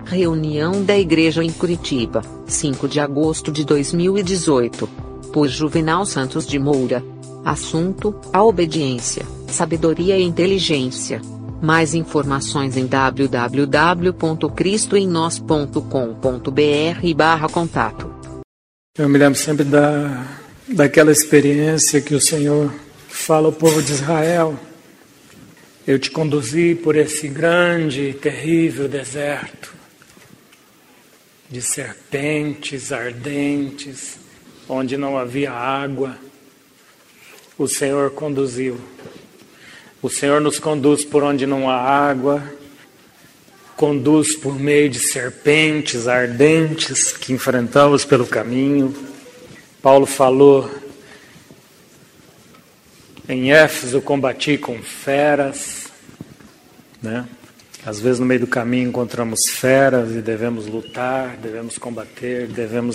Reunião da Igreja em Curitiba, 5 de agosto de 2018. Por Juvenal Santos de Moura. Assunto: a obediência, sabedoria e inteligência. Mais informações em www.cristoemnos.com.br/contato. Eu me lembro sempre daquela experiência que o Senhor fala ao povo de Israel. Eu te conduzi por esse grande e terrível deserto, de serpentes ardentes, onde não havia água. O Senhor conduziu. O Senhor nos conduz por onde não há água, conduz por meio de serpentes ardentes que enfrentamos pelo caminho. Paulo falou em Éfeso: combati com feras, né? Às vezes no meio do caminho encontramos feras e devemos lutar, devemos combater,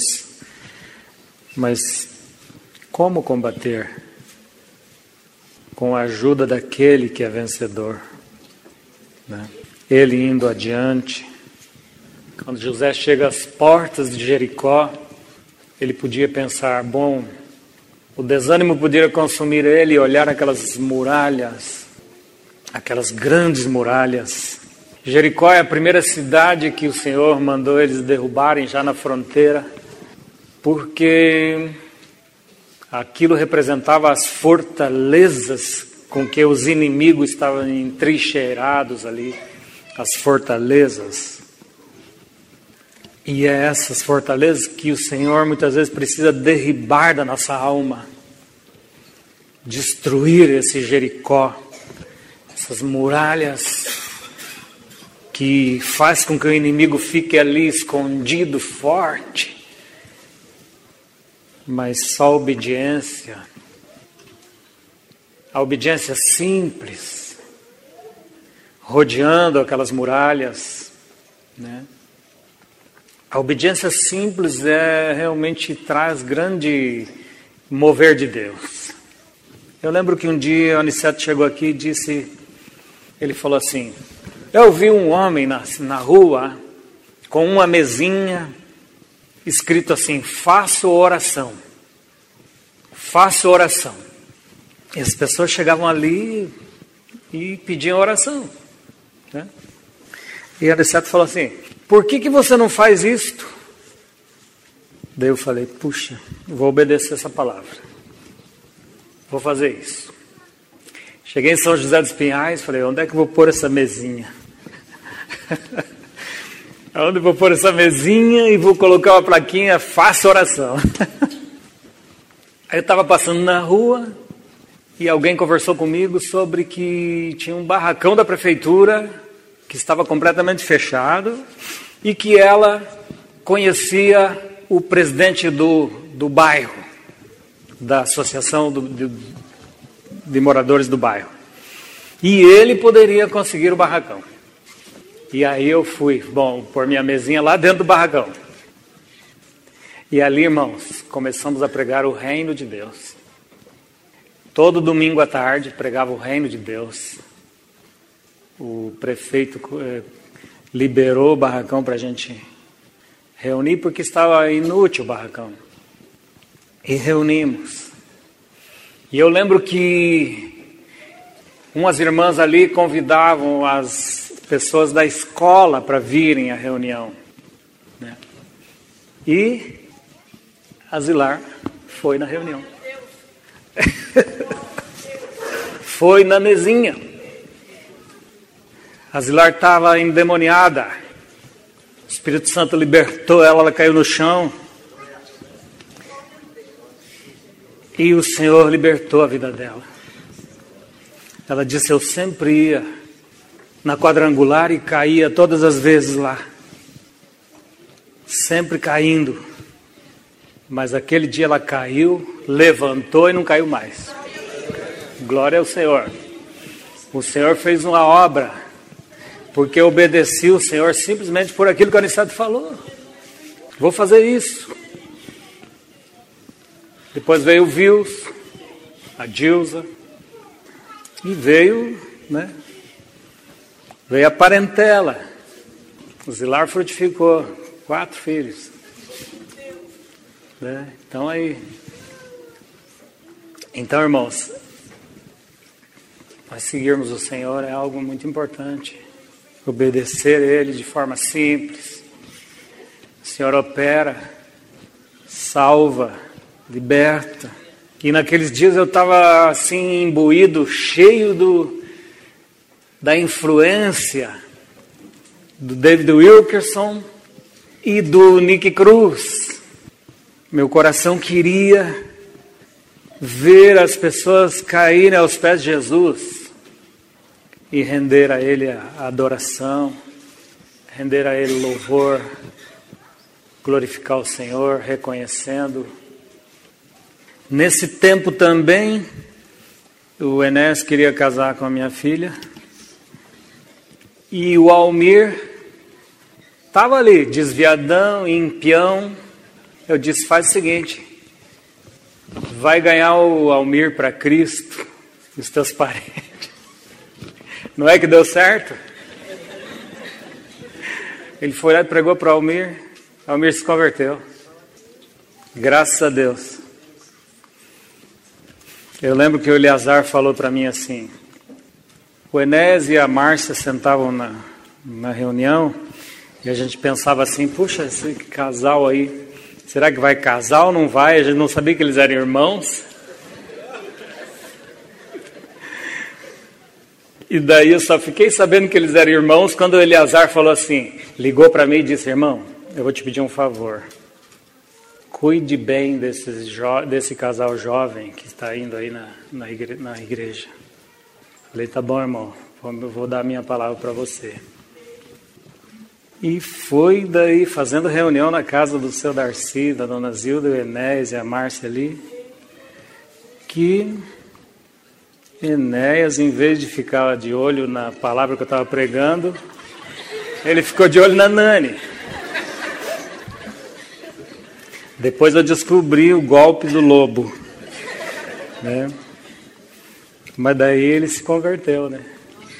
Mas como combater? Com a ajuda daquele que é vencedor, né? Ele indo adiante. Quando José chega às portas de Jericó, ele podia pensar: bom, o desânimo podia consumir ele e olhar aquelas muralhas, aquelas grandes muralhas. Jericó é a primeira cidade que o Senhor mandou eles derrubarem já na fronteira, porque aquilo representava as fortalezas com que os inimigos estavam entrincheirados ali, as fortalezas. E é essas fortalezas que o Senhor muitas vezes precisa derribar da nossa alma, destruir esse Jericó, essas muralhas que faz com que o inimigo fique ali escondido, forte. Mas só a obediência simples, rodeando aquelas muralhas, né? A obediência simples realmente traz grande mover de Deus. Eu lembro que um dia o Aniceto chegou aqui e disse, ele falou assim: eu vi um homem na rua com uma mesinha escrito assim: faço oração. Faço oração. E as pessoas chegavam ali e pediam oração, né? E o Aniceto falou assim: por que você não faz isto? Daí eu falei: puxa, vou obedecer essa palavra. Vou fazer isso. Cheguei em São José dos Pinhais, falei: onde é que eu vou pôr essa mesinha? Onde eu vou pôr essa mesinha e vou colocar uma plaquinha: faça oração. Aí eu estava passando na rua e alguém conversou comigo sobre que tinha um barracão da prefeitura que estava completamente fechado e que ela conhecia o presidente do bairro, da associação de moradores do bairro. E ele poderia conseguir o barracão. E aí eu fui, pôr minha mesinha lá dentro do barracão. E ali, irmãos, começamos a pregar o reino de Deus. Todo domingo à tarde pregava o reino de Deus. O prefeito liberou o barracão para a gente reunir, porque estava inútil o barracão. E reunimos. E eu lembro que umas irmãs ali convidavam as pessoas da escola para virem à reunião, né? E a Zilar foi na reunião. Foi na mesinha. A Zilar estava endemoniada. O Espírito Santo libertou ela, ela caiu no chão. E o Senhor libertou a vida dela. Ela disse: eu sempre ia na quadrangular e caía todas as vezes lá. Sempre caindo. Mas aquele dia ela caiu, levantou e não caiu mais. Glória ao Senhor. O Senhor fez uma obra, porque eu obedeci o Senhor simplesmente por aquilo que o Aniceto falou. Vou fazer isso. Depois veio o Vils, a Dilza, e veio, né? Veio a parentela. O Zilar frutificou 4 filhos. Né? Então, irmãos, nós seguirmos o Senhor é algo muito importante. Obedecer a Ele de forma simples. O Senhor opera, salva, liberta. E naqueles dias eu estava assim imbuído, cheio da influência do David Wilkerson e do Nick Cruz. Meu coração queria ver as pessoas caírem aos pés de Jesus e render a Ele a adoração, render a Ele o louvor, glorificar o Senhor, reconhecendo. Nesse tempo também, o Enéas queria casar com a minha filha e o Almir estava ali, desviadão, impião. Eu disse, faz o seguinte, vai ganhar o Almir para Cristo, os teus parentes. Não é que deu certo? Ele foi lá e pregou para o Almir se converteu. Graças a Deus. Eu lembro que o Eleazar falou para mim assim, o Enéas e a Márcia sentavam na reunião e a gente pensava assim, puxa, esse casal aí, será que vai casar ou não vai? A gente não sabia que eles eram irmãos. E daí eu só fiquei sabendo que eles eram irmãos quando o Eleazar falou assim, ligou para mim e disse, irmão, eu vou te pedir um favor. Cuide bem desse casal jovem que está indo aí na igreja. Falei, tá bom, irmão, eu vou dar a minha palavra para você. E foi daí, fazendo reunião na casa do seu Darcy, da dona Zilda, o Enéas e a Márcia ali, que Enéas, em vez de ficar de olho na palavra que eu estava pregando, ele ficou de olho na Nani. Depois eu descobri o golpe do lobo, né? Mas daí ele se converteu, né?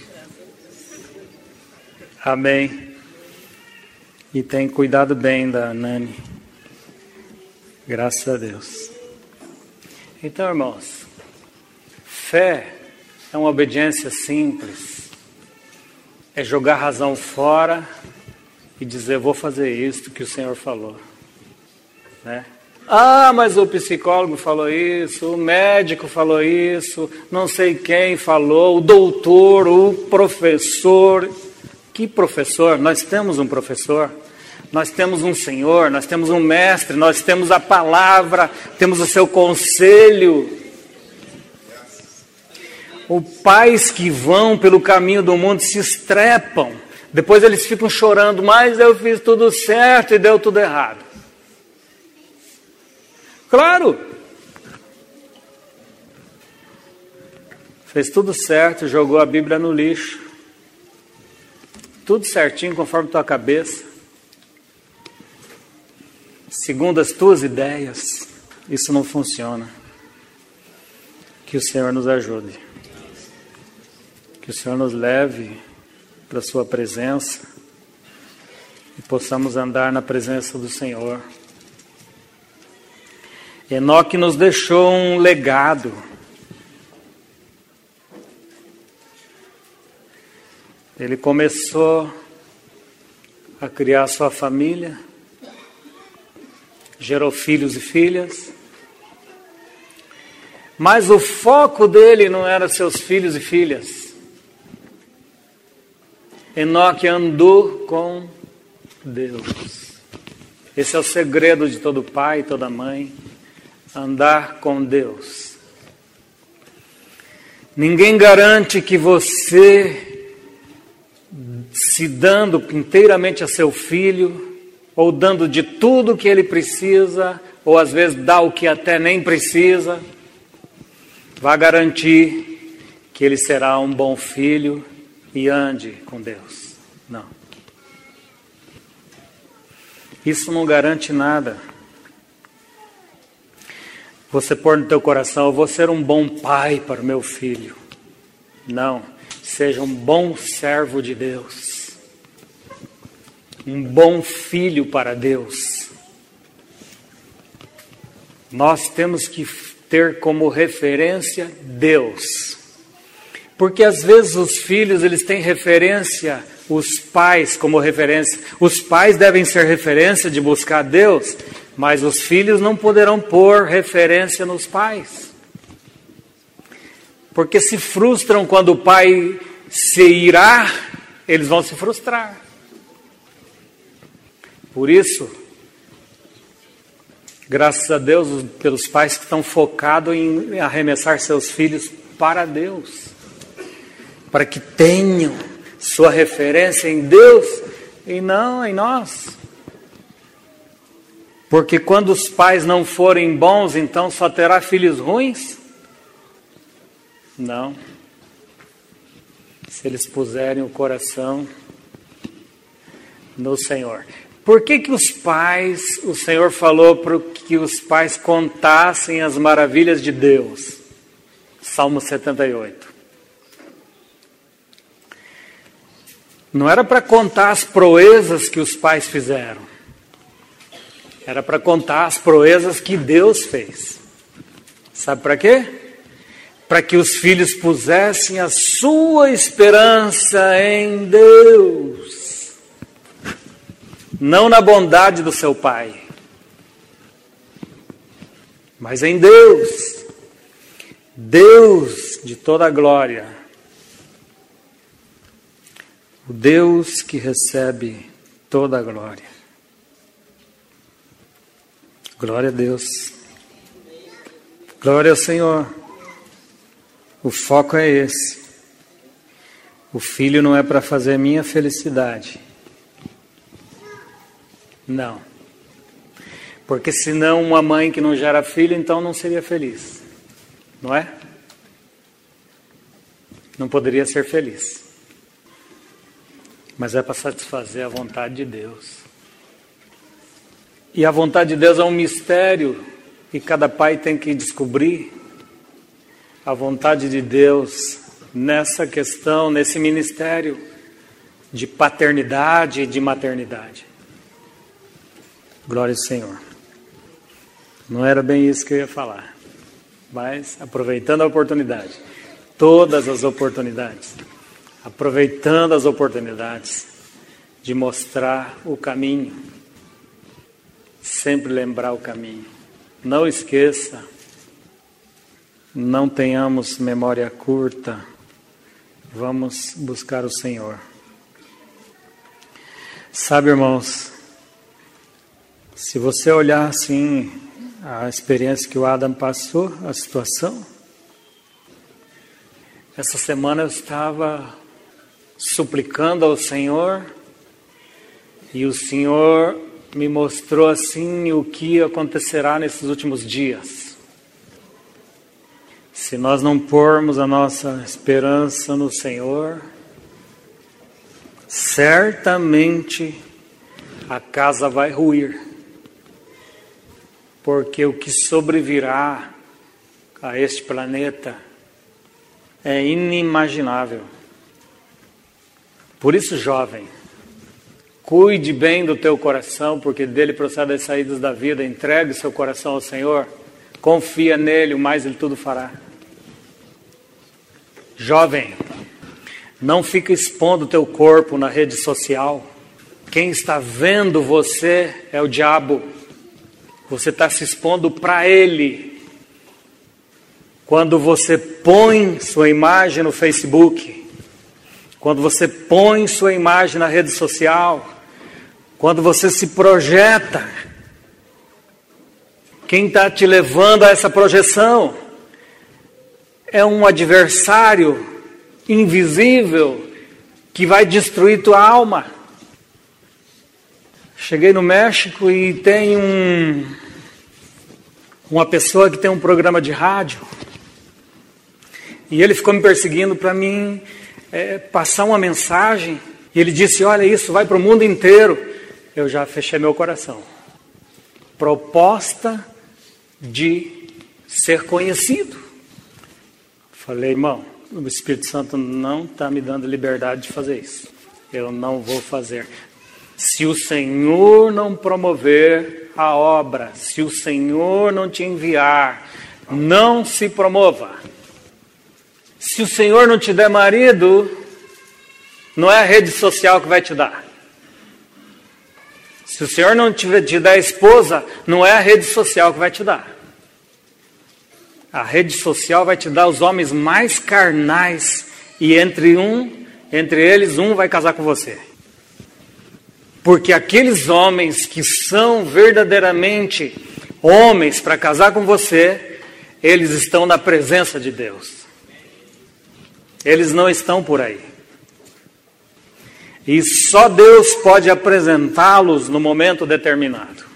Amém. E tem cuidado bem da Nani. Graças a Deus. Então, irmãos, fé é uma obediência simples. É jogar a razão fora e dizer, vou fazer isso que o Senhor falou. Né? Ah, mas o psicólogo falou isso, o médico falou isso, não sei quem falou, o doutor, o professor. Que professor? Nós temos um professor, nós temos um Senhor, nós temos um mestre, nós temos a palavra, temos o seu conselho. Os pais que vão pelo caminho do mundo se estrepam, depois eles ficam chorando, mas eu fiz tudo certo e deu tudo errado. Claro, fez tudo certo, jogou a Bíblia no lixo, tudo certinho conforme tua cabeça, segundo as tuas ideias, isso não funciona. Que o Senhor nos ajude, que o Senhor nos leve para a sua presença e possamos andar na presença do Senhor. Enoque nos deixou um legado. Ele começou a criar sua família, gerou filhos e filhas, mas o foco dele não era seus filhos e filhas. Enoque andou com Deus. Esse é o segredo de todo pai e toda mãe. Andar com Deus. Ninguém garante que você, se dando inteiramente a seu filho, ou dando de tudo que ele precisa, ou às vezes dá o que até nem precisa, vai garantir que ele será um bom filho e ande com Deus. Não. Isso não garante nada. Você pôr no teu coração, eu vou ser um bom pai para o meu filho. Não, seja um bom servo de Deus. um bom filho para Deus. Nós temos que ter como referência Deus. Porque às vezes os filhos, eles têm referência, os pais como referência. Os pais devem ser referência de buscar Deus, mas os filhos não poderão pôr referência nos pais. Porque se frustram quando o pai se irá, eles vão se frustrar. Por isso, graças a Deus pelos pais que estão focados em arremessar seus filhos para Deus, para que tenham sua referência em Deus e não em nós. Porque quando os pais não forem bons, então só terá filhos ruins? Não. Se eles puserem o coração no Senhor. Por que os pais, o Senhor falou para que os pais contassem as maravilhas de Deus? Salmo 78. Não era para contar as proezas que os pais fizeram. Era para contar as proezas que Deus fez. Sabe para quê? Para que os filhos pusessem a sua esperança em Deus. Não na bondade do seu pai, mas em Deus. Deus de toda a glória. O Deus que recebe toda a glória. Glória a Deus. Glória ao Senhor. O foco é esse. O filho não é para fazer minha felicidade. Não. Porque senão uma mãe que não gera filho, então não seria feliz. Não é? Não poderia ser feliz. Mas é para satisfazer a vontade de Deus. E a vontade de Deus é um mistério que cada pai tem que descobrir. A vontade de Deus nessa questão, nesse ministério de paternidade e de maternidade. Glória ao Senhor. Não era bem isso que eu ia falar, mas aproveitando a oportunidade, todas as oportunidades, aproveitando as oportunidades de mostrar o caminho, sempre lembrar o caminho. Não esqueça, não tenhamos memória curta, vamos buscar o Senhor. Sabe, irmãos, se você olhar assim a experiência que o Adam passou, a situação, essa semana eu estava suplicando ao Senhor e o Senhor me mostrou assim o que acontecerá nesses últimos dias. Se nós não pormos a nossa esperança no Senhor, certamente a casa vai ruir. Porque o que sobrevirá a este planeta é inimaginável. Por isso, jovem, cuide bem do teu coração, porque dele procede as saídas da vida. Entregue seu coração ao Senhor, confia nele, o mais ele tudo fará. Jovem, não fica expondo o teu corpo na rede social. Quem está vendo você é o diabo. Você está se expondo para ele. Quando você põe sua imagem no Facebook, quando você põe sua imagem na rede social, quando você se projeta, quem está te levando a essa projeção é um adversário invisível que vai destruir tua alma. Cheguei no México e tem uma pessoa que tem um programa de rádio. E ele ficou me perseguindo para mim passar uma mensagem. E ele disse, olha, isso vai para o mundo inteiro. Eu já fechei meu coração. Proposta de ser conhecido. Falei, irmão, o Espírito Santo não está me dando liberdade de fazer isso. Eu não vou fazer. Se o Senhor não promover a obra, se o Senhor não te enviar, não se promova. Se o Senhor não te der marido, não é a rede social que vai te dar. Se o Senhor não te der esposa, não é a rede social que vai te dar. A rede social vai te dar os homens mais carnais e entre eles um vai casar com você. Porque aqueles homens que são verdadeiramente homens para casar com você, eles estão na presença de Deus. Eles não estão por aí. E só Deus pode apresentá-los no momento determinado.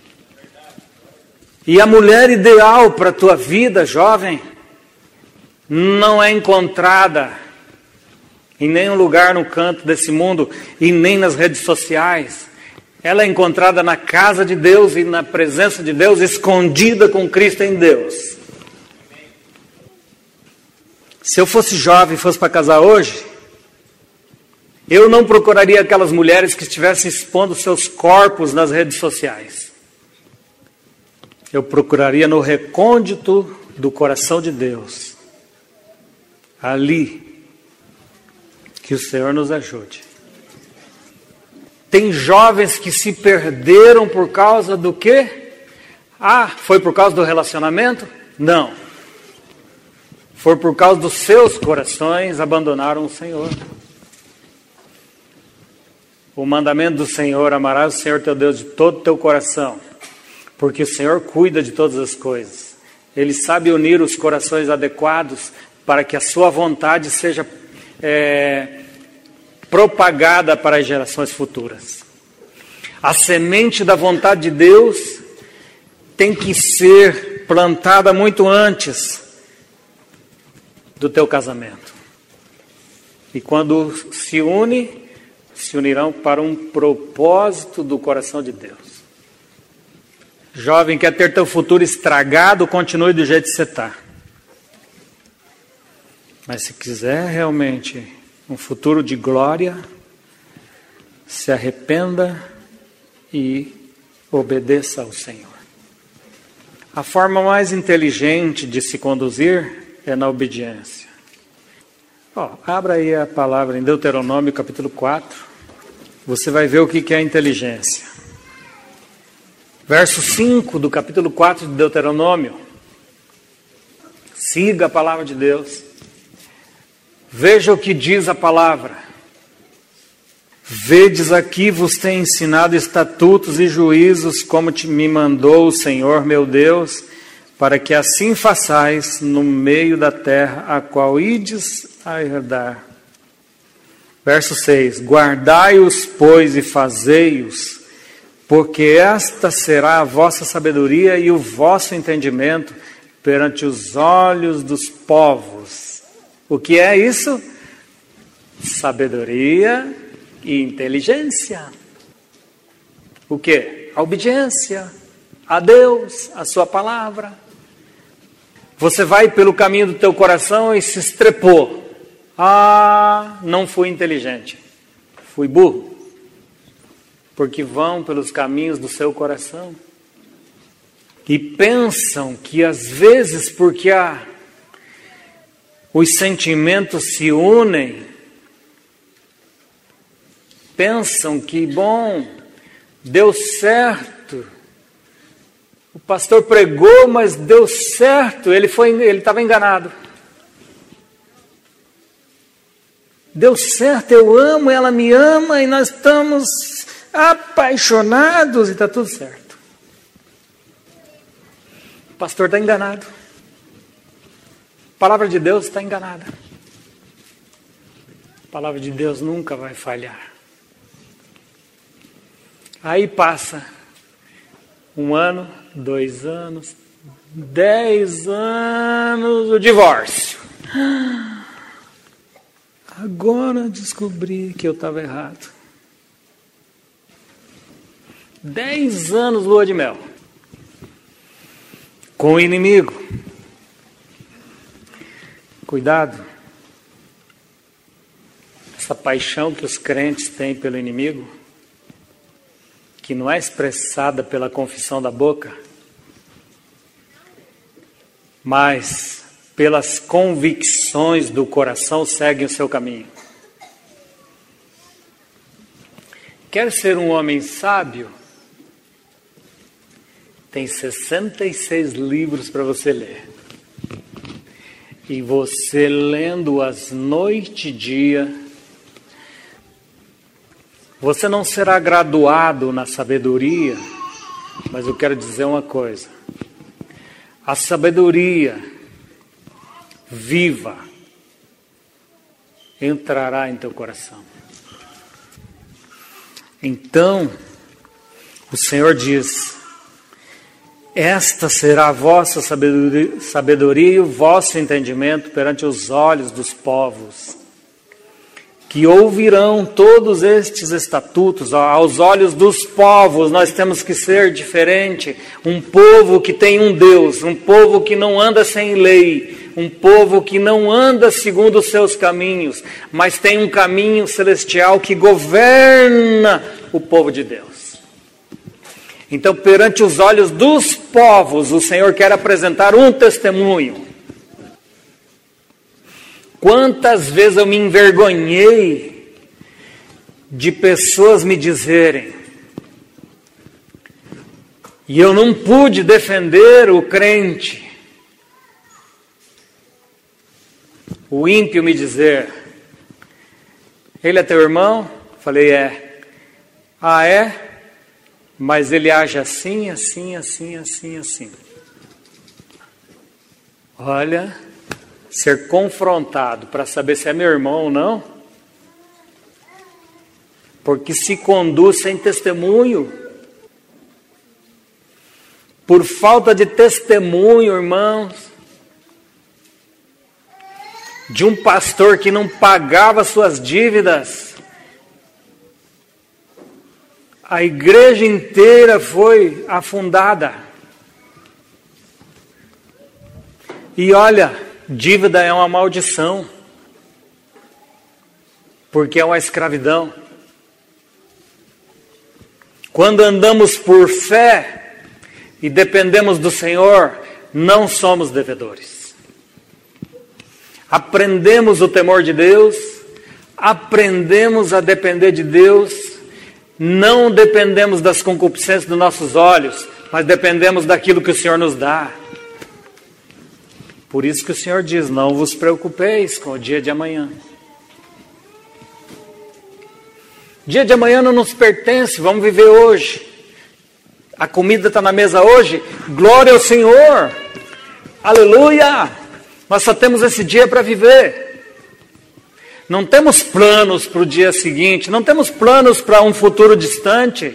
E a mulher ideal para a tua vida, jovem, não é encontrada em nenhum lugar no canto desse mundo e nem nas redes sociais. Ela é encontrada na casa de Deus e na presença de Deus, escondida com Cristo em Deus. Se eu fosse jovem e fosse para casar hoje, eu não procuraria aquelas mulheres que estivessem expondo seus corpos nas redes sociais. Eu procuraria no recôndito do coração de Deus. Ali, que o Senhor nos ajude. Tem jovens que se perderam por causa do quê? Foi por causa do relacionamento? Não. Foi por causa dos seus corações abandonaram o Senhor. O mandamento do Senhor: amarás o Senhor teu Deus de todo o teu coração, porque o Senhor cuida de todas as coisas. Ele sabe unir os corações adequados para que a sua vontade seja propagada para as gerações futuras. A semente da vontade de Deus tem que ser plantada muito antes do teu casamento. E quando se unirão para um propósito do coração de Deus. Jovem, quer ter teu futuro estragado, continue do jeito que você está. Mas se quiser realmente um futuro de glória, se arrependa e obedeça ao Senhor. A forma mais inteligente de se conduzir é na obediência. Abra aí a palavra em Deuteronômio capítulo 4. Você vai ver o que é a inteligência. Verso 5 do capítulo 4 de Deuteronômio. Siga a palavra de Deus. Veja o que diz a palavra. Vedes aqui vos tenho ensinado estatutos e juízos, como me mandou o Senhor meu Deus, para que assim façais no meio da terra, a qual ides a herdar. Verso 6. Guardai-os, pois, e fazei-os, porque esta será a vossa sabedoria e o vosso entendimento perante os olhos dos povos. O que é isso? Sabedoria e inteligência. O que? A obediência a Deus, a sua palavra. Você vai pelo caminho do teu coração e se estrepou. Não fui inteligente, fui burro. Porque vão pelos caminhos do seu coração e pensam que às vezes, porque os sentimentos se unem, pensam que, deu certo. O pastor pregou, mas deu certo. Ele estava enganado. Deu certo, eu amo, ela me ama e nós estamos apaixonados e está tudo certo. O pastor está enganado. A palavra de Deus está enganada. A palavra de Deus nunca vai falhar. Aí passa 1 ano, 2 anos, 10 anos, o divórcio. Agora descobri que eu estava errado. 10 anos lua de mel. Com o inimigo. Cuidado. Essa paixão que os crentes têm pelo inimigo que não é expressada pela confissão da boca, mas pelas convicções do coração, seguem o seu caminho. Quer ser um homem sábio? Tem 66 livros para você ler. E você lendo-as noite e dia, você não será graduado na sabedoria, mas eu quero dizer uma coisa. A sabedoria viva entrará em teu coração. Então, o Senhor diz: esta será a vossa sabedoria e o vosso entendimento perante os olhos dos povos, que ouvirão todos estes estatutos. Aos olhos dos povos nós temos que ser diferente, um povo que tem um Deus, um povo que não anda sem lei, um povo que não anda segundo os seus caminhos, mas tem um caminho celestial que governa o povo de Deus. Então, perante os olhos dos povos, o Senhor quer apresentar um testemunho. Quantas vezes eu me envergonhei de pessoas me dizerem, e eu não pude defender o crente, o ímpio me dizer: ele é teu irmão? Falei: é. Ah, é? Mas ele age assim, assim, assim, assim, assim. Olha, ser confrontado para saber se é meu irmão ou não, porque se conduz sem testemunho. Por falta de testemunho, irmãos, de um pastor que não pagava suas dívidas, a igreja inteira foi afundada. E olha, dívida é uma maldição, porque é uma escravidão. Quando andamos por fé e dependemos do Senhor, não somos devedores. Aprendemos o temor de Deus, aprendemos a depender de Deus. Não dependemos das concupiscências dos nossos olhos, mas dependemos daquilo que o Senhor nos dá. Por isso que o Senhor diz: não vos preocupeis com o dia de amanhã. O dia de amanhã não nos pertence, vamos viver hoje. A comida está na mesa hoje, glória ao Senhor, aleluia! Nós só temos esse dia para viver. Não temos planos para o dia seguinte, não temos planos para um futuro distante.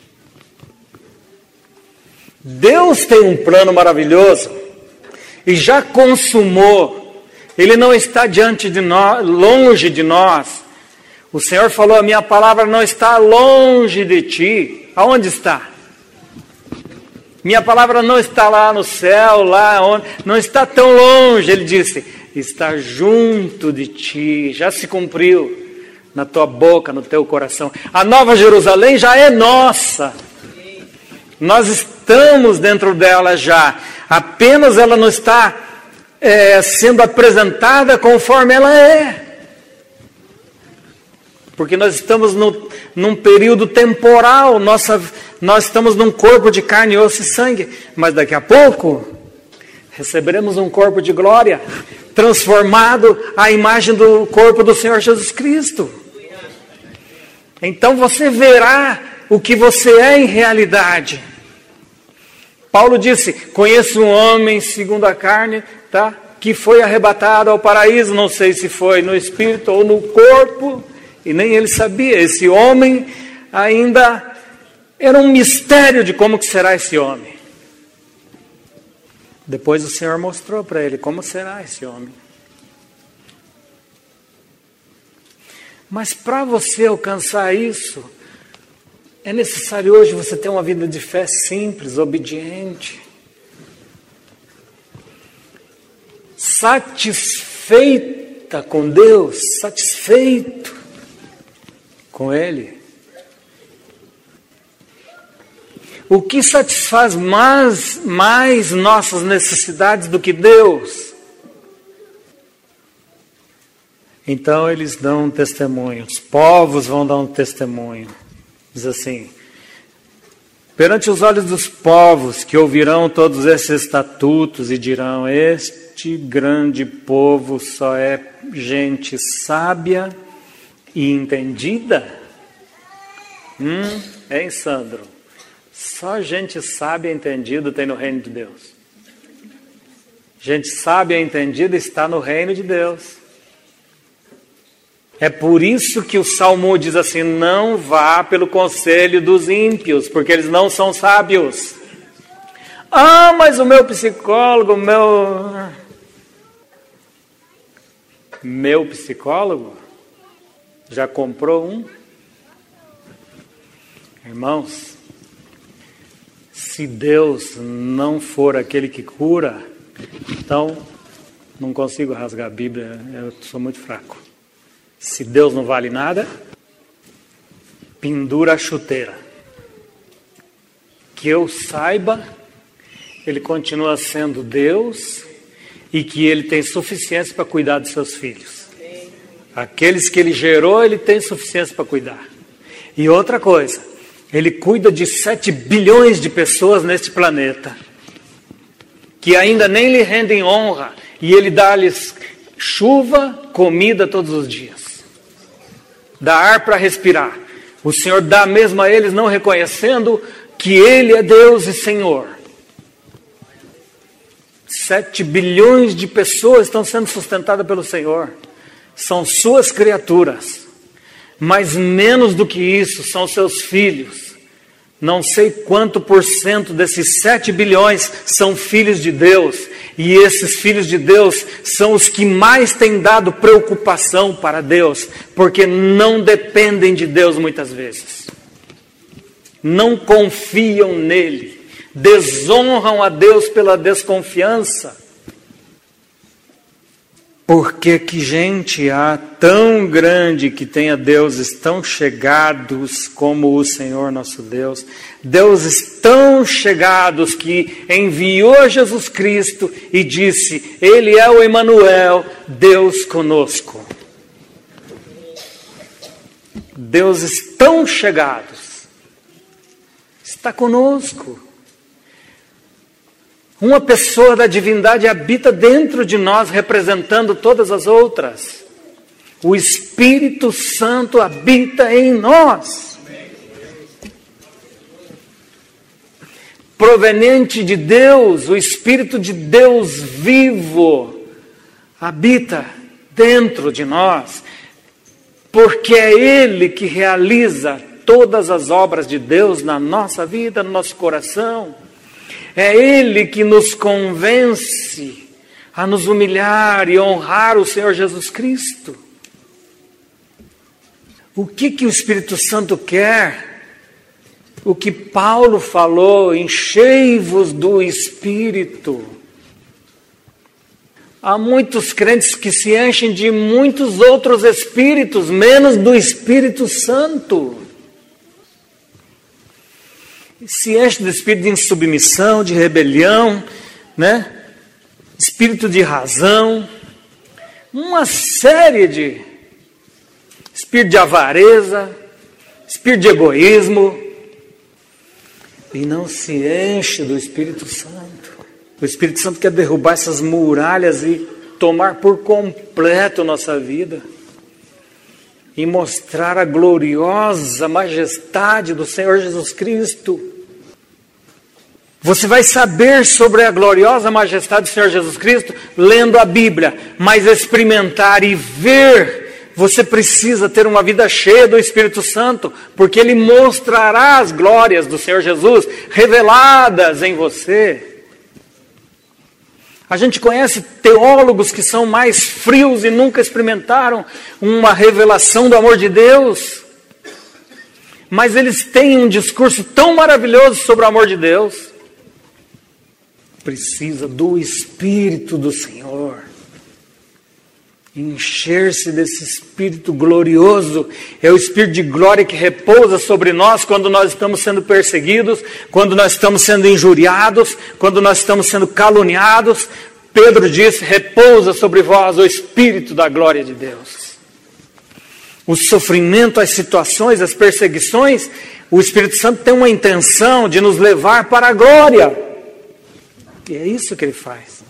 Deus tem um plano maravilhoso e já consumou. Ele não está diante de nós, longe de nós. O Senhor falou: a minha palavra não está longe de ti. Aonde está? Minha palavra não está lá no céu, lá onde, não está tão longe. Ele disse: está junto de ti, já se cumpriu na tua boca, no teu coração. A Nova Jerusalém já é nossa. Nós estamos dentro dela já. Apenas ela não está sendo apresentada conforme ela é. Porque nós estamos num período temporal, nós estamos num corpo de carne, osso e sangue. Mas daqui a pouco receberemos um corpo de glória, transformado à imagem do corpo do Senhor Jesus Cristo. Então você verá o que você é em realidade. Paulo disse: conheço um homem segundo a carne, tá? Que foi arrebatado ao paraíso, não sei se foi no espírito ou no corpo, e nem ele sabia. Esse homem ainda era um mistério de como que será esse homem. Depois o Senhor mostrou para ele como será esse homem. Mas para você alcançar isso, é necessário hoje você ter uma vida de fé simples, obediente, satisfeita com Deus, satisfeito com Ele. o que satisfaz mais nossas necessidades do que Deus? Então eles dão um testemunho, os povos vão dar um testemunho. Diz assim: perante os olhos dos povos que ouvirão todos esses estatutos e dirão: este grande povo só é gente sábia e entendida. Hein, Sandro? Só gente sábia e entendida tem no reino de Deus. Gente sábia e entendida está no reino de Deus. É por isso que o Salmo diz assim: não vá pelo conselho dos ímpios, porque eles não são sábios. Ah, mas o meu psicólogo, meu psicólogo já comprou um? Irmãos, se Deus não for aquele que cura, então não consigo rasgar a Bíblia, eu sou muito fraco. Se Deus não vale nada, pendura a chuteira. Que eu saiba, Ele continua sendo Deus e que Ele tem suficiência para cuidar dos seus filhos. Aqueles que Ele gerou, Ele tem suficiência para cuidar. E outra coisa, Ele cuida de 7 bilhões de pessoas neste planeta, que ainda nem lhe rendem honra, e Ele dá-lhes chuva, comida todos os dias. Dá ar para respirar. O Senhor dá mesmo a eles, não reconhecendo que Ele é Deus e Senhor. 7 bilhões de pessoas estão sendo sustentadas pelo Senhor. São suas criaturas. Mas menos do que isso, são seus filhos. Não sei quanto % desses 7 bilhões são filhos de Deus. E esses filhos de Deus são os que mais têm dado preocupação para Deus, porque não dependem de Deus muitas vezes. Não confiam nele. Desonram a Deus pela desconfiança. Porque que gente há tão grande que tenha deuses tão chegados como o Senhor nosso Deus, deuses tão chegados que enviou Jesus Cristo e disse: Ele é o Emanuel, Deus conosco. Deuses tão chegados, está conosco. Uma pessoa da divindade habita dentro de nós, representando todas as outras. O Espírito Santo habita em nós. Proveniente de Deus, o Espírito de Deus vivo habita dentro de nós, porque é Ele que realiza todas as obras de Deus na nossa vida, no nosso coração. É Ele que nos convence a nos humilhar e honrar o Senhor Jesus Cristo. O que o Espírito Santo quer? O que Paulo falou: enchei-vos do Espírito. Há muitos crentes que se enchem de muitos outros espíritos, menos do Espírito Santo. Se enche do espírito de insubmissão, de rebelião, né? Espírito de razão, uma série de espírito de avareza, espírito de egoísmo, e não se enche do Espírito Santo. O Espírito Santo quer derrubar essas muralhas e tomar por completo nossa vida e mostrar a gloriosa majestade do Senhor Jesus Cristo. Você vai saber sobre a gloriosa majestade do Senhor Jesus Cristo lendo a Bíblia, mas experimentar e ver, você precisa ter uma vida cheia do Espírito Santo, porque Ele mostrará as glórias do Senhor Jesus reveladas em você. A gente conhece teólogos que são mais frios e nunca experimentaram uma revelação do amor de Deus, mas eles têm um discurso tão maravilhoso sobre o amor de Deus. Precisa do Espírito do Senhor. encher-se desse Espírito glorioso. É o Espírito de glória que repousa sobre nós quando nós estamos sendo perseguidos, quando nós estamos sendo injuriados, quando nós estamos sendo caluniados. Pedro disse: repousa sobre vós o Espírito da glória de Deus. O sofrimento, as situações, as perseguições, o Espírito Santo tem uma intenção de nos levar para a glória. E é isso que ele faz.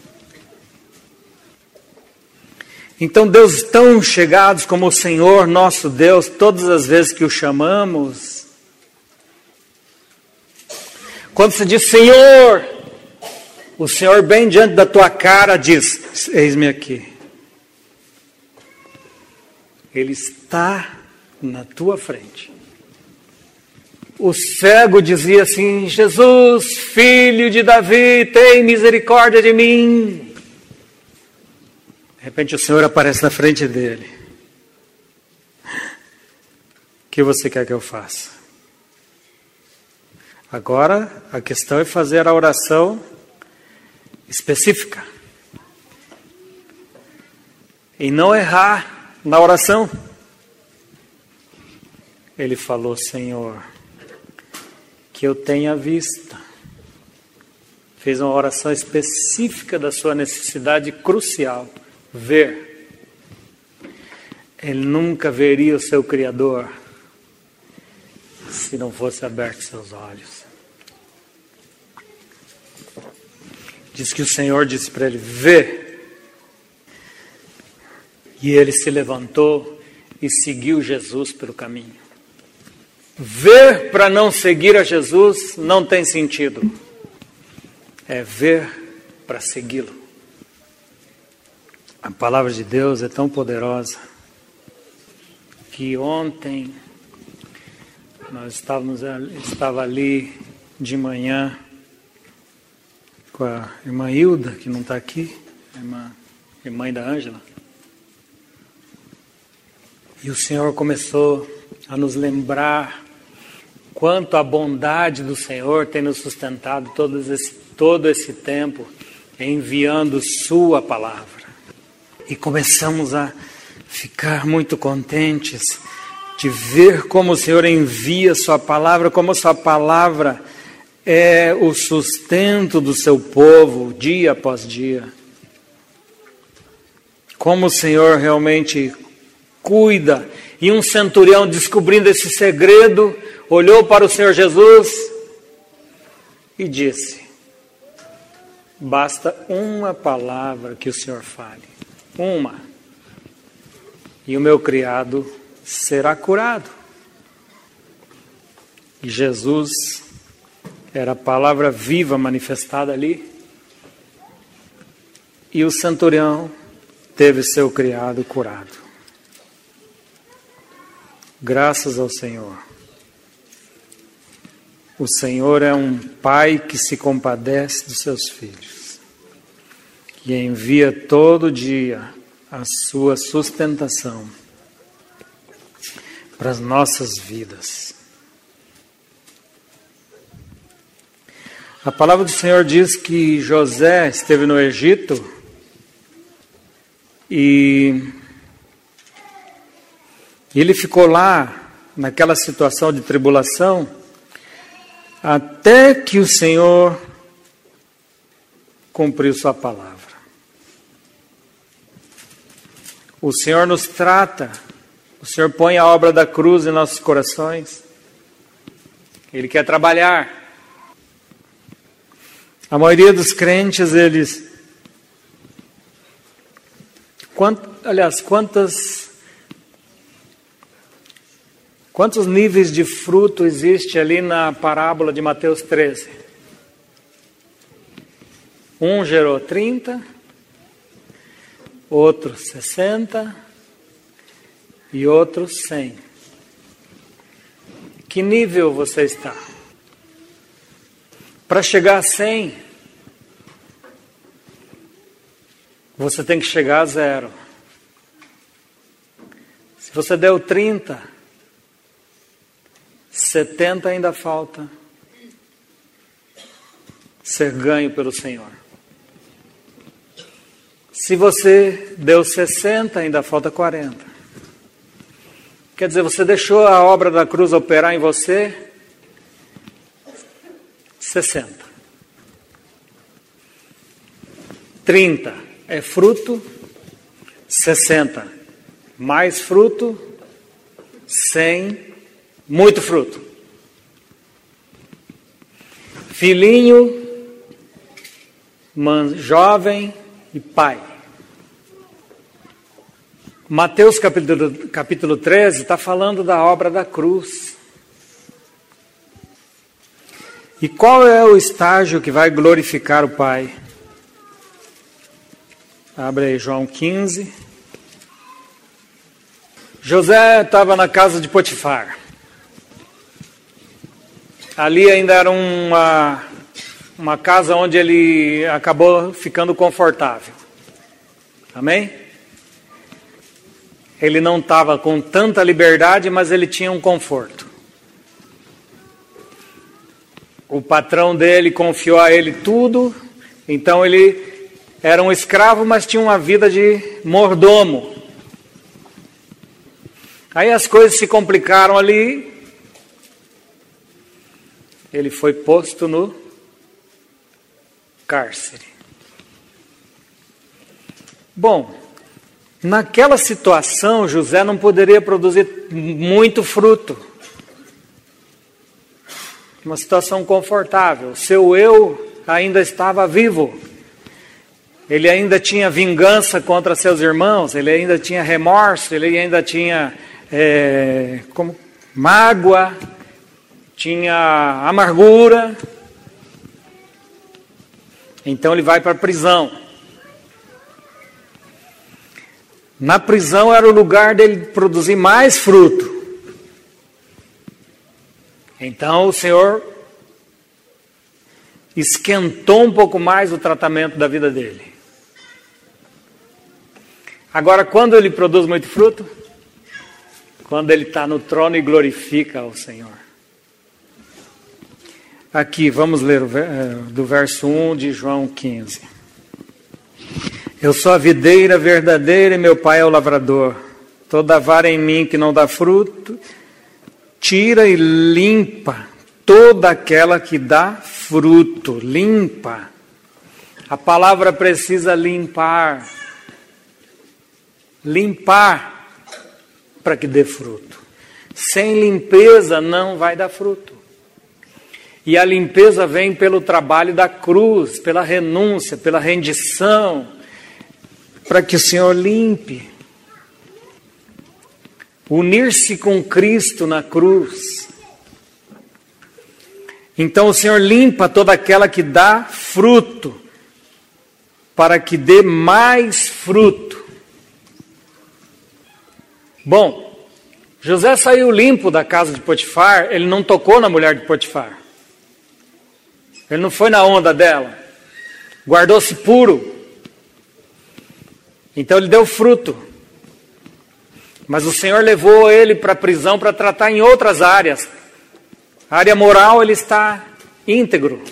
Então, Deus tão chegados como o Senhor nosso Deus, todas as vezes que o chamamos, quando você diz Senhor, o Senhor bem diante da tua cara diz: eis-me aqui. Ele está na tua frente. O cego dizia assim: Jesus, filho de Davi, tem misericórdia de mim. De repente o Senhor aparece na frente dele. O que você quer que eu faça? Agora a questão é fazer a oração específica. E não errar na oração. Ele falou: Senhor, que eu tenha vista. Fez uma oração específica da sua necessidade crucial. Ver. Ele nunca veria o seu Criador se não fosse aberto seus olhos. Diz que o Senhor disse para ele: vê. E ele se levantou e seguiu Jesus pelo caminho. Ver para não seguir a Jesus não tem sentido. É ver para segui-lo. A palavra de Deus é tão poderosa que ontem nós estava ali de manhã com a irmã Hilda, que não está aqui, a mãe da Ângela. E o Senhor começou a nos lembrar quanto a bondade do Senhor tem nos sustentado todo esse tempo, enviando sua palavra. E começamos a ficar muito contentes de ver como o Senhor envia sua palavra, como sua palavra é o sustento do seu povo dia após dia. Como o Senhor realmente cuida. E um centurião, descobrindo esse segredo, olhou para o Senhor Jesus e disse: basta uma palavra que o Senhor fale. Uma. E o meu criado será curado. E Jesus era a palavra viva manifestada ali. E o centurião teve seu criado curado. Graças ao Senhor. O Senhor é um pai que se compadece dos seus filhos, que envia todo dia a sua sustentação para as nossas vidas. A palavra do Senhor diz que José esteve no Egito e ele ficou lá naquela situação de tribulação até que o Senhor cumpriu sua palavra. O Senhor nos trata, o Senhor põe a obra da cruz em nossos corações. Ele quer trabalhar. A maioria dos crentes, eles... Quantos níveis de fruto existe ali na parábola de Mateus 13? Um gerou 30, outro 60 e outro 100. Que nível você está? Para chegar a 100, você tem que chegar a 0. Se você deu 30, 70 ainda falta ser ganho pelo Senhor. Se você deu 60, ainda falta 40. Quer dizer, você deixou a obra da cruz operar em você 60. 30 é fruto, 60 mais fruto, 100 muito fruto. Filhinho, jovem e pai. Mateus capítulo 13 está falando da obra da cruz. E qual é o estágio que vai glorificar o Pai? Abre aí João 15. José estava na casa de Potifar. Ali ainda era uma casa onde ele acabou ficando confortável. Amém? Ele não estava com tanta liberdade, mas ele tinha um conforto. O patrão dele confiou a ele tudo, então ele era um escravo, mas tinha uma vida de mordomo. Aí as coisas se complicaram ali, ele foi posto no cárcere. Bom, naquela situação, José não poderia produzir muito fruto. Uma situação confortável. Seu eu ainda estava vivo. Ele ainda tinha vingança contra seus irmãos, ele ainda tinha remorso, ele ainda tinha mágoa, tinha amargura. Então ele vai para a prisão. Na prisão era o lugar dele produzir mais fruto. Então o Senhor esquentou um pouco mais o tratamento da vida dele. Agora, quando ele produz muito fruto? Quando ele está no trono e glorifica ao Senhor. Aqui, vamos ler do verso 1 de João 15. Eu sou a videira verdadeira e meu pai é o lavrador. Toda vara em mim que não dá fruto, tira e limpa toda aquela que dá fruto. Limpa. A palavra precisa limpar. Limpar para que dê fruto. Sem limpeza não vai dar fruto. E a limpeza vem pelo trabalho da cruz, pela renúncia, pela rendição, para que o Senhor limpe. Unir-se com Cristo na cruz. Então o Senhor limpa toda aquela que dá fruto, para que dê mais fruto. Bom, José saiu limpo da casa de Potifar, ele não tocou na mulher de Potifar. Ele não foi na onda dela. Guardou-se puro. Então ele deu fruto. Mas o Senhor levou ele para a prisão para tratar em outras áreas. A área moral ele está íntegro.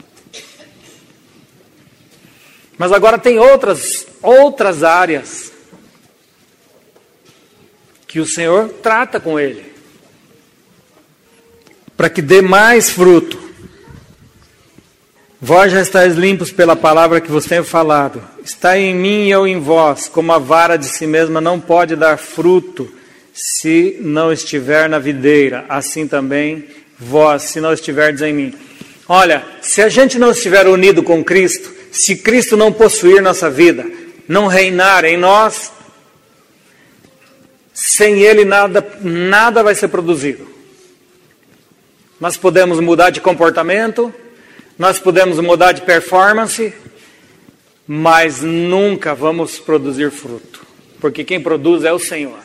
Mas agora tem outras áreas que o Senhor trata com ele, para que dê mais fruto. Vós já estáis limpos pela palavra que vos tenho falado. Está em mim e eu em vós, como a vara de si mesma não pode dar fruto, se não estiver na videira, assim também vós, se não estiverdes em mim. Olha, se a gente não estiver unido com Cristo, se Cristo não possuir nossa vida, não reinar em nós, sem Ele nada vai ser produzido. Nós podemos mudar de comportamento, nós podemos mudar de performance, mas nunca vamos produzir fruto, porque quem produz é o Senhor.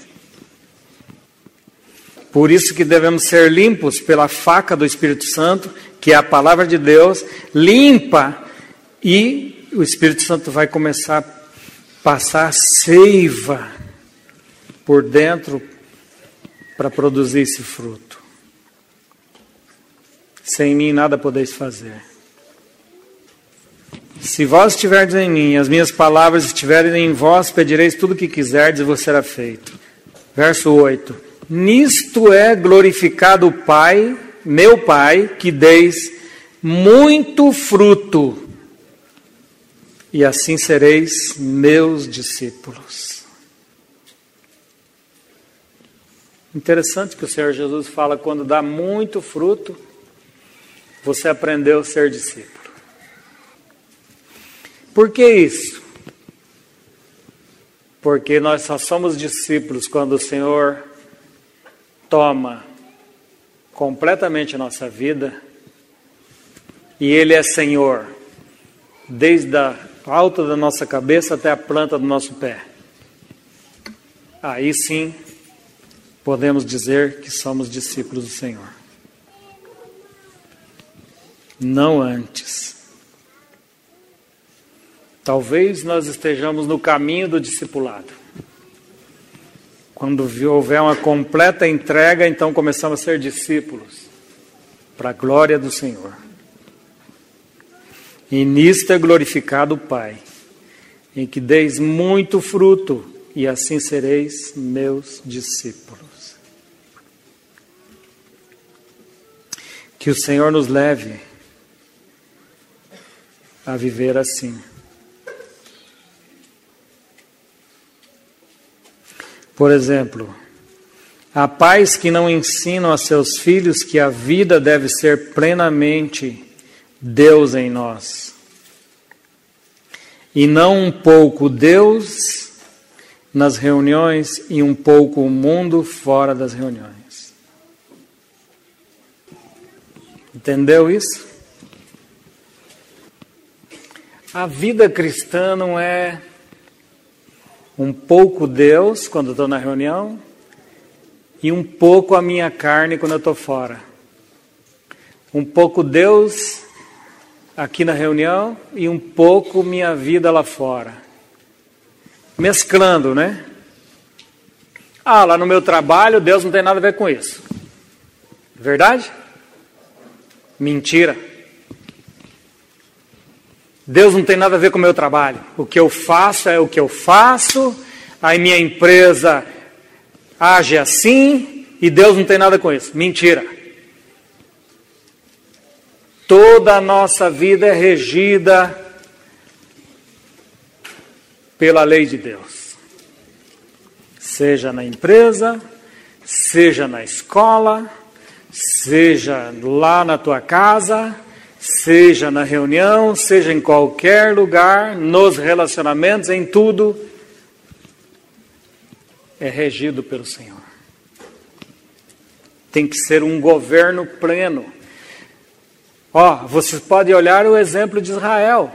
Por isso que devemos ser limpos pela faca do Espírito Santo, que é a palavra de Deus, limpa, e o Espírito Santo vai começar a passar seiva por dentro para produzir esse fruto. Sem mim nada podeis fazer. Se vós estiverdes em mim, as minhas palavras estiverem em vós, pedireis tudo o que quiserdes e vos será feito. Verso 8. Nisto é glorificado o Pai, meu Pai, que deis muito fruto, e assim sereis meus discípulos. Interessante que o Senhor Jesus fala, quando dá muito fruto, você aprendeu a ser discípulo. Por que isso? Porque nós só somos discípulos quando o Senhor toma completamente a nossa vida e Ele é Senhor, desde a alta da nossa cabeça até a planta do nosso pé. Aí sim, podemos dizer que somos discípulos do Senhor. Não antes. Talvez nós estejamos no caminho do discipulado. Quando houver uma completa entrega, então começamos a ser discípulos, para a glória do Senhor. E nisto é glorificado o Pai, em que deis muito fruto, e assim sereis meus discípulos. Que o Senhor nos leve a viver assim. Por exemplo, há pais que não ensinam a seus filhos que a vida deve ser plenamente Deus em nós. E não um pouco Deus nas reuniões e um pouco o mundo fora das reuniões. Entendeu isso? A vida cristã não é um pouco Deus quando eu estou na reunião e um pouco a minha carne quando eu estou fora. Um pouco Deus aqui na reunião e um pouco minha vida lá fora. Mesclando, né? Lá no meu trabalho Deus não tem nada a ver com isso. Verdade? Mentira. Deus não tem nada a ver com o meu trabalho. O que eu faço é o que eu faço, a minha empresa age assim e Deus não tem nada com isso. Mentira. Toda a nossa vida é regida pela lei de Deus. Seja na empresa, seja na escola, seja lá na tua casa, seja na reunião, seja em qualquer lugar, nos relacionamentos, em tudo, é regido pelo Senhor. Tem que ser um governo pleno. Vocês podem olhar o exemplo de Israel.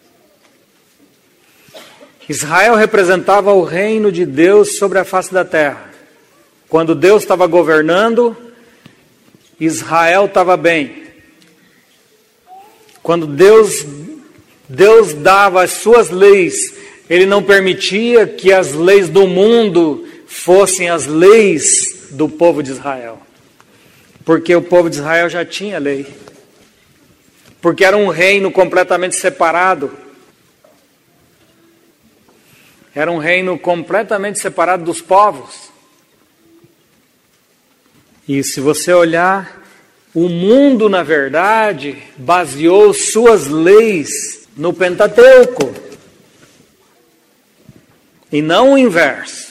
Israel representava o reino de Deus sobre a face da terra. Quando Deus estava governando, Israel estava bem. Quando Deus dava as suas leis, Ele não permitia que as leis do mundo fossem as leis do povo de Israel. Porque o povo de Israel já tinha lei. Porque era um reino completamente separado. Era um reino completamente separado dos povos. E se você olhar, o mundo, na verdade, baseou suas leis no Pentateuco. E não o inverso.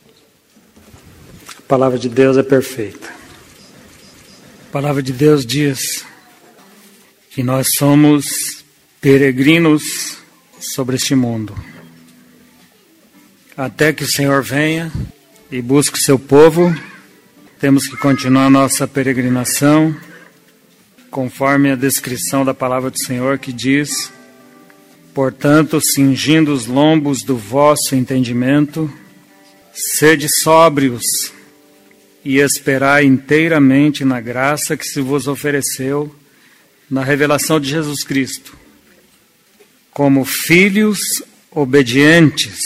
A palavra de Deus é perfeita. A palavra de Deus diz que nós somos peregrinos sobre este mundo. Até que o Senhor venha e busque o seu povo, temos que continuar a nossa peregrinação, conforme a descrição da palavra do Senhor que diz: portanto, cingindo os lombos do vosso entendimento, sede sóbrios e esperai inteiramente na graça que se vos ofereceu na revelação de Jesus Cristo, como filhos obedientes.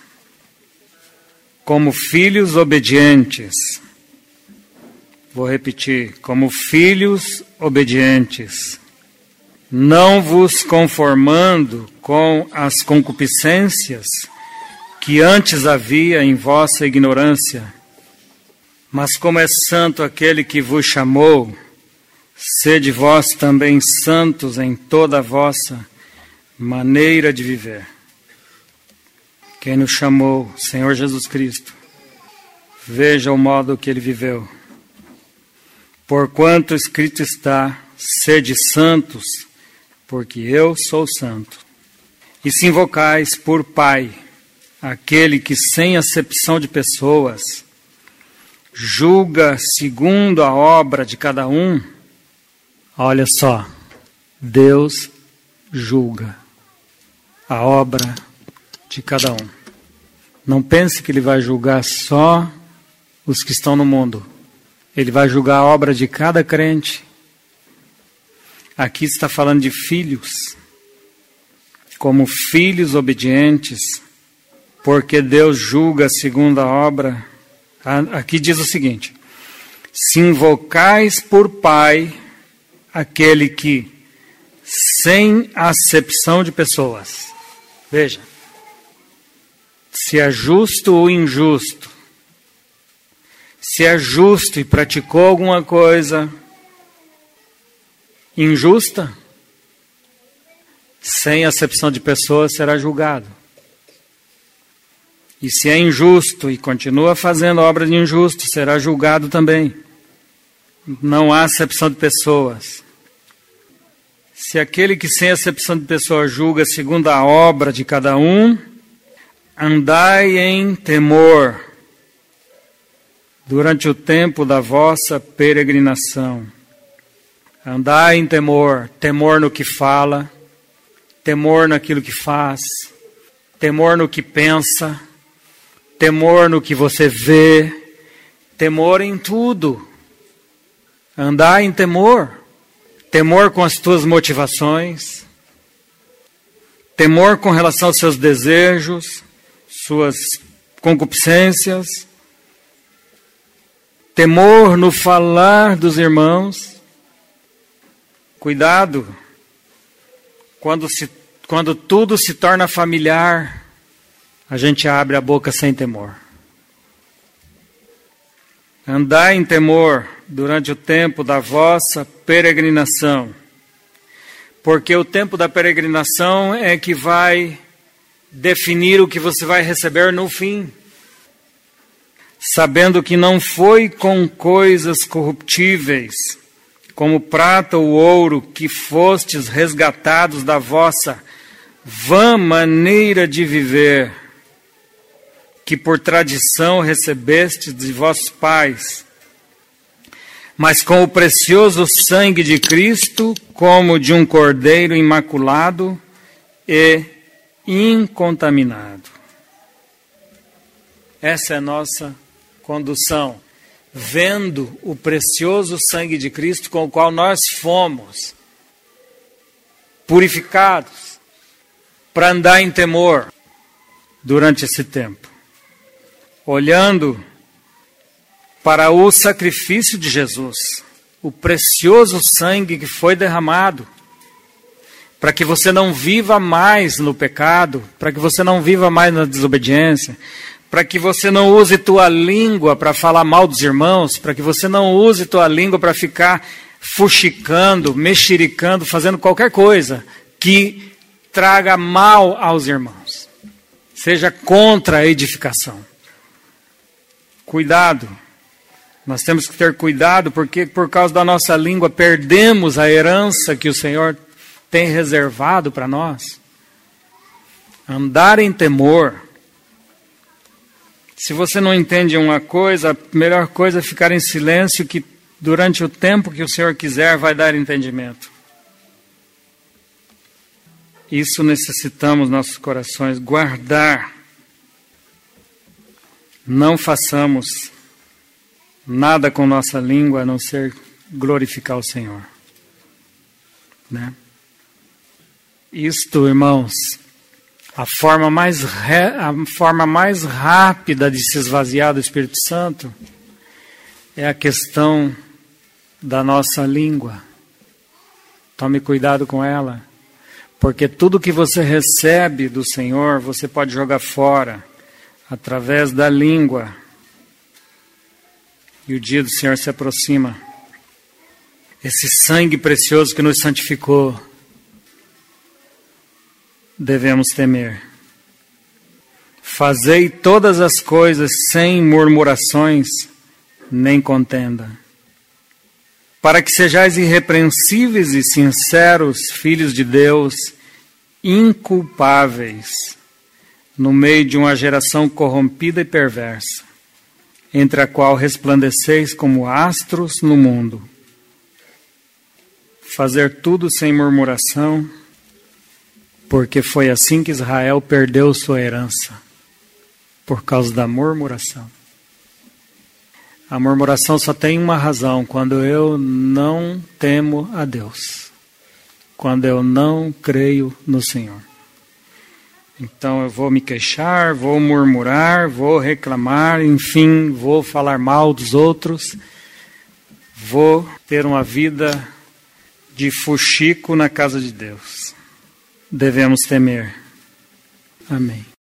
Como filhos obedientes. Vou repetir, como filhos obedientes, não vos conformando com as concupiscências que antes havia em vossa ignorância. Mas como é santo aquele que vos chamou, sede vós também santos em toda a vossa maneira de viver. Quem nos chamou, Senhor Jesus Cristo, veja o modo que ele viveu. Porquanto escrito está, sede santos, porque eu sou santo. E se invocais por Pai, aquele que sem acepção de pessoas, julga segundo a obra de cada um, olha só, Deus julga a obra de cada um. Não pense que ele vai julgar só os que estão no mundo. Ele vai julgar a obra de cada crente. Aqui está falando de filhos, como filhos obedientes, porque Deus julga segundo a obra. Aqui diz o seguinte: se invocais por Pai aquele que, sem acepção de pessoas, veja, se é justo ou injusto, se é justo e praticou alguma coisa injusta, sem acepção de pessoas será julgado. E se é injusto e continua fazendo obra de injusto, será julgado também. Não há acepção de pessoas. Se aquele que sem acepção de pessoas julga segundo a obra de cada um, andai em temor durante o tempo da vossa peregrinação. Andai em temor, temor no que fala, temor naquilo que faz, temor no que pensa, temor no que você vê, temor em tudo. Andai em temor, temor com as tuas motivações, temor com relação aos seus desejos, suas concupiscências, temor no falar dos irmãos. Cuidado, quando tudo se torna familiar, a gente abre a boca sem temor. Andai em temor durante o tempo da vossa peregrinação, porque o tempo da peregrinação é que vai definir o que você vai receber no fim, sabendo que não foi com coisas corruptíveis, como prata ou ouro, que fostes resgatados da vossa vã maneira de viver, que por tradição recebestes de vossos pais, mas com o precioso sangue de Cristo, como de um cordeiro imaculado e incontaminado. Essa é a nossa condução, vendo o precioso sangue de Cristo com o qual nós fomos purificados para andar em temor durante esse tempo, olhando para o sacrifício de Jesus, o precioso sangue que foi derramado, para que você não viva mais no pecado, para que você não viva mais na desobediência, para que você não use tua língua para falar mal dos irmãos, para que você não use tua língua para ficar fuxicando, mexericando, fazendo qualquer coisa que traga mal aos irmãos, seja contra a edificação. Cuidado, nós temos que ter cuidado, porque por causa da nossa língua perdemos a herança que o Senhor tem reservado para nós. Andar em temor. Se você não entende uma coisa, a melhor coisa é ficar em silêncio, que durante o tempo que o Senhor quiser vai dar entendimento. Isso necessitamos, nossos corações, guardar. Não façamos nada com nossa língua a não ser glorificar o Senhor. Né? Isto, irmãos, a forma mais rápida de se esvaziar do Espírito Santo é a questão da nossa língua. Tome cuidado com ela, Porque tudo que você recebe do Senhor, você pode jogar fora através da língua. E o dia do Senhor se aproxima. Esse sangue precioso que nos santificou, devemos temer. Fazei todas as coisas sem murmurações nem contenda, para que sejais irrepreensíveis e sinceros, filhos de Deus, inculpáveis, no meio de uma geração corrompida e perversa, entre a qual resplandeceis como astros no mundo. Fazer tudo sem murmuração, porque foi assim que Israel perdeu sua herança, por causa da murmuração. A murmuração só tem uma razão: quando eu não temo a Deus, quando eu não creio no Senhor. Então eu vou me queixar, vou murmurar, vou reclamar, enfim, vou falar mal dos outros, vou ter uma vida de fuxico na casa de Deus. Devemos temer. Amém.